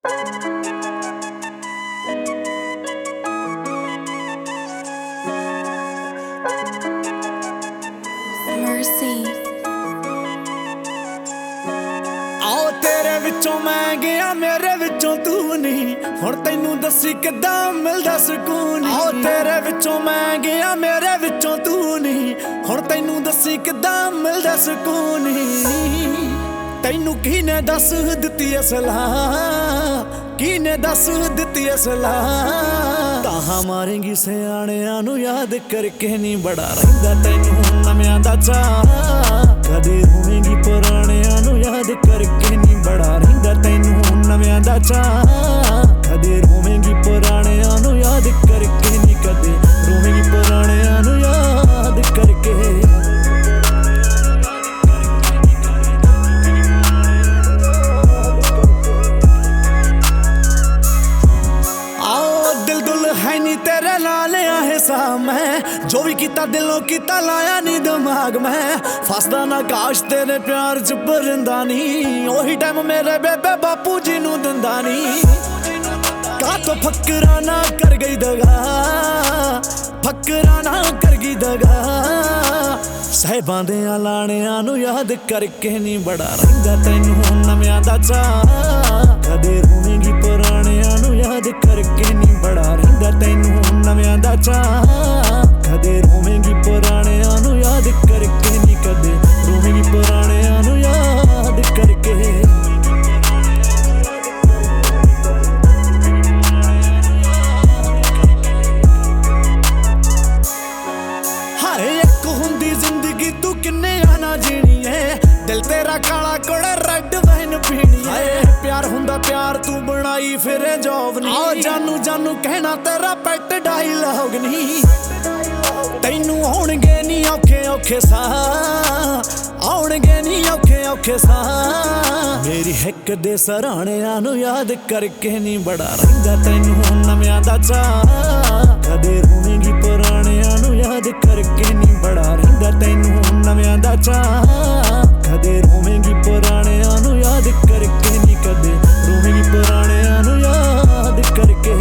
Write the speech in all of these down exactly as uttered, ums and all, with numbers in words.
Mercy आओ तेरे विचों मैं गया मेरे विचों तू नहीं हुण तैनू दसी किद्दां मिलदा सकून। आओ तेरे विचों मैं गया मेरे विचों तू नहीं हुण तैनू दसी किद्दां मिलदा सकून। तैनू किने दस दित्ती सलाह किने दस दित्ती सलाह ताहां मारेंगी सियाणियां नू याद करके नी बड़ा रहिंदा तैनू नव्यां दा चाह कदे होवेंगी पुराणियां नू याद करके नी बड़ा रहिंदा तैनू नव्यां दा चाह कदे होवेंगी पुराणियां नू याद करके नी कदे रोवेंगी पुराणियां नू याद करके। तेरे ला लिया है सा मैं जो भी किता दिलों किता लाया नी दिमाग में फसदा ना काश तेरे प्यार च परिंदा नी ओही टाइम मेरे बेबे बापू जी नू दिंदा नी का तो फकरा ना कर गई दगा फकरा ना कर गई दगा साहिबां दे लाणियां नू याद करके नी बड़ा रहिंदा तैनू नव्यां दा चाह कदे रोवेंगी पुराणियां नू याद करके नी बड़ा रहिंदा तैनू नव्यां दा चाह कदे रोवेंगी पुराणियां नू याद करके नी कदे रोवेंगी पुराणियां नू याद करके। जिंदगी तू किन्ने आना जीनी है दिल तेरा काला कोड़े रेड वाइन पीनी है प्यार हुंदा प्यार तू बनाई फिर जॉब नी आओ जानू जानू कहना तेरा पेट डायलॉग नी तैनू आउणगे नी औखे औखे सा आउणगे नी औखे औखे सा मेरी हिक दे सराणियां नू याद करके नी बड़ा रहिंदा तैनू नव्यां दा चाह कदे रोवेंगी पुराणियां नू याद करके नी बड़ा रहिंदा तैनू नव्यां दा चाह कदे रोवेंगी पुराणियां नू याद करके नी कदे रोवेंगी पुराणियां नू याद करके।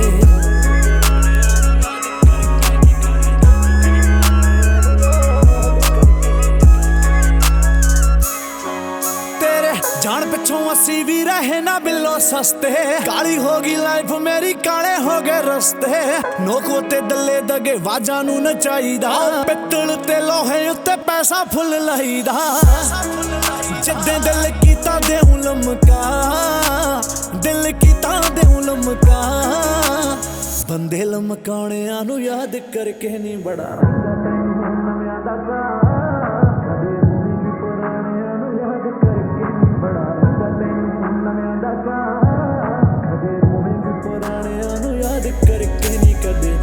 जान पिछों असी भी रहे ना बिल्लो सस्ते काली होगी लाइफ मेरी काले हो गए रस्ते नोको ते दले दगे वाजा नू नचाईदा पित्तल ते लोहे उत्ते पैसा फुल लाईदा जिद्दे दिल कीता देऊं लमका दिल कीता देऊं लमका बंदे लमकाणियां नू याद करके नी बड़ा करके नी कदे